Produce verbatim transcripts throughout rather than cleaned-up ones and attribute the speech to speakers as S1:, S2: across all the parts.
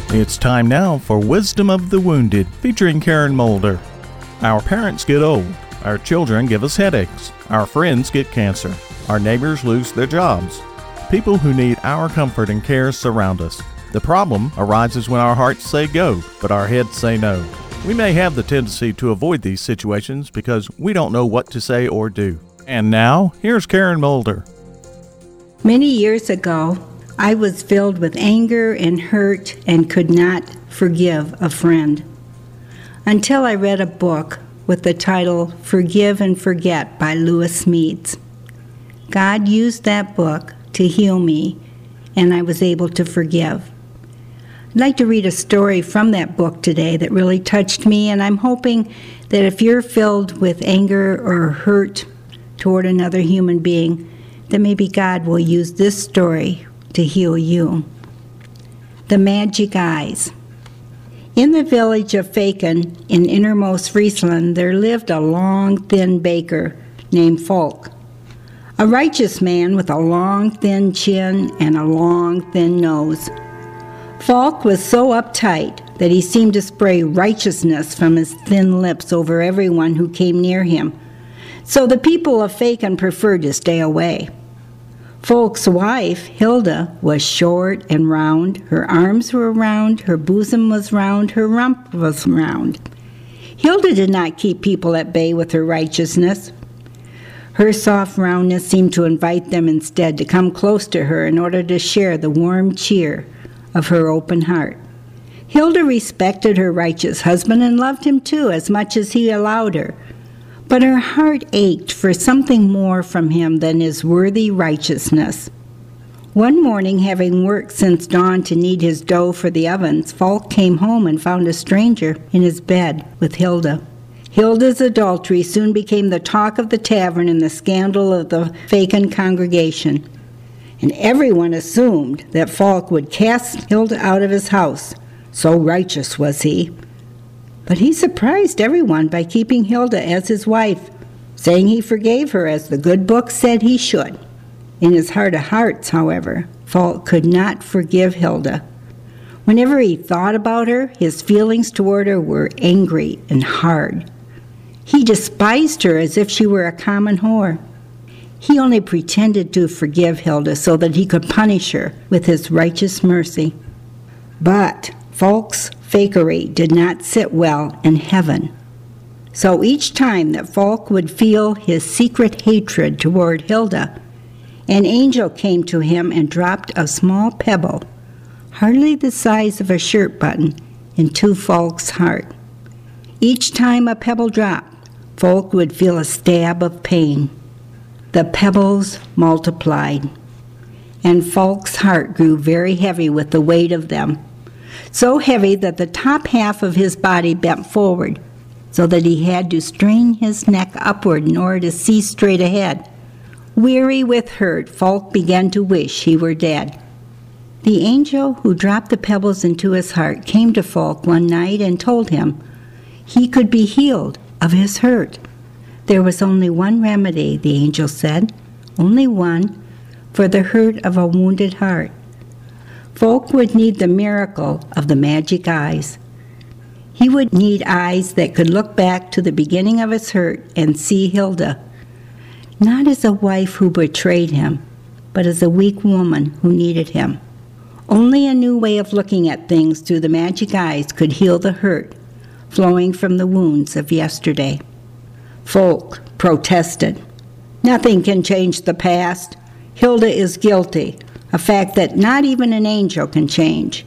S1: It's time now for Wisdom of the Wounded, featuring Karen Mulder. Our parents get old. Our children give us headaches. Our friends get cancer. Our neighbors lose their jobs. People who need our comfort and care surround us. The problem arises when our hearts say go, but our heads say no. We may have the tendency to avoid these situations because we don't know what to say or do. And now, here's Karen Mulder.
S2: Many years ago, I was filled with anger and hurt and could not forgive a friend. Until I read a book with the title Forgive and Forget by Lewis Smedes. God used that book to heal me, and I was able to forgive. I'd like to read a story from that book today that really touched me, and I'm hoping that if you're filled with anger or hurt toward another human being, that maybe God will use this story to heal you. The Magic Eyes. In the village of Faken in innermost Friesland, there lived a long, thin baker named Falk, a righteous man with a long, thin chin and a long, thin nose. Falk was so uptight that he seemed to spray righteousness from his thin lips over everyone who came near him, so the people of Faken preferred to stay away. Falk's wife, Hilda, was short and round. Her arms were round, her bosom was round, her rump was round. Hilda did not keep people at bay with her righteousness. Her soft roundness seemed to invite them instead to come close to her in order to share the warm cheer of her open heart. Hilda respected her righteous husband and loved him too, as much as he allowed her. But her heart ached for something more from him than his worthy righteousness. One morning, having worked since dawn to knead his dough for the ovens, Falk came home and found a stranger in his bed with Hilda. Hilda's adultery soon became the talk of the tavern and the scandal of the Faken congregation, and everyone assumed that Falk would cast Hilda out of his house, so righteous was he. But he surprised everyone by keeping Hilda as his wife, saying he forgave her as the good book said he should. In his heart of hearts, however, Falk could not forgive Hilda. Whenever he thought about her, his feelings toward her were angry and hard. He despised her as if she were a common whore. He only pretended to forgive Hilda so that he could punish her with his righteous mercy. But Falk's fakery did not sit well in heaven. So each time that Falk would feel his secret hatred toward Hilda, an angel came to him and dropped a small pebble, hardly the size of a shirt button, into Falk's heart. Each time a pebble dropped, Falk would feel a stab of pain. The pebbles multiplied, and Falk's heart grew very heavy with the weight of them, so heavy that the top half of his body bent forward, so that he had to strain his neck upward in order to see straight ahead. Weary with hurt, Falk began to wish he were dead. The angel who dropped the pebbles into his heart came to Falk one night and told him he could be healed of his hurt. There was only one remedy, the angel said, only one, for the hurt of a wounded heart. Falk would need the miracle of the magic eyes. He would need eyes that could look back to the beginning of his hurt and see Hilda, not as a wife who betrayed him, but as a weak woman who needed him. Only a new way of looking at things through the magic eyes could heal the hurt flowing from the wounds of yesterday. Falk protested. Nothing can change the past. Hilda is guilty, a fact that not even an angel can change.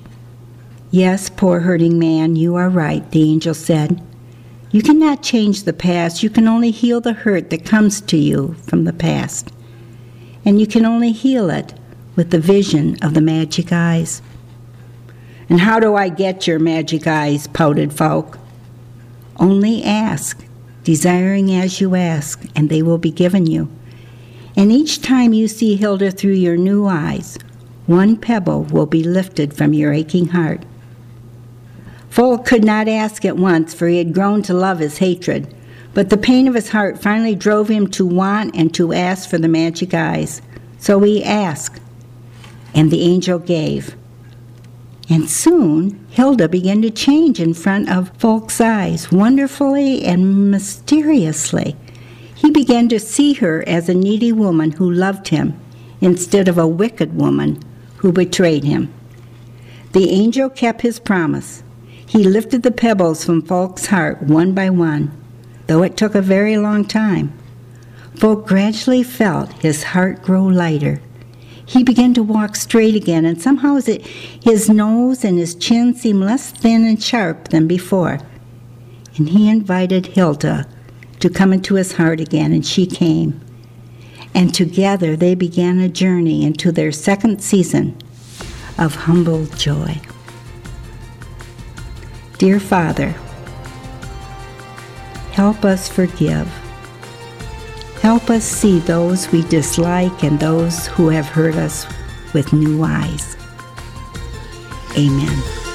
S2: Yes, poor hurting man, you are right, the angel said. You cannot change the past. You can only heal the hurt that comes to you from the past. And you can only heal it with the vision of the magic eyes. And how do I get your magic eyes, pouted Falk. Only ask, desiring as you ask, and they will be given you. And each time you see Hilda through your new eyes, one pebble will be lifted from your aching heart. Falk could not ask at once, for he had grown to love his hatred, but the pain of his heart finally drove him to want and to ask for the magic eyes. So he asked, and the angel gave. And soon, Hilda began to change in front of folks' eyes, wonderfully and mysteriously. He began to see her as a needy woman who loved him instead of a wicked woman who betrayed him. The angel kept his promise. He lifted the pebbles from folks' heart one by one, though it took a very long time. Folk gradually felt his heart grow lighter. He began to walk straight again, and somehow his nose and his chin seemed less thin and sharp than before. And he invited Hilda to come into his heart again, and she came. And together they began a journey into their second season of humble joy. Dear Father, help us forgive. Help us see those we dislike and those who have hurt us with new eyes. Amen.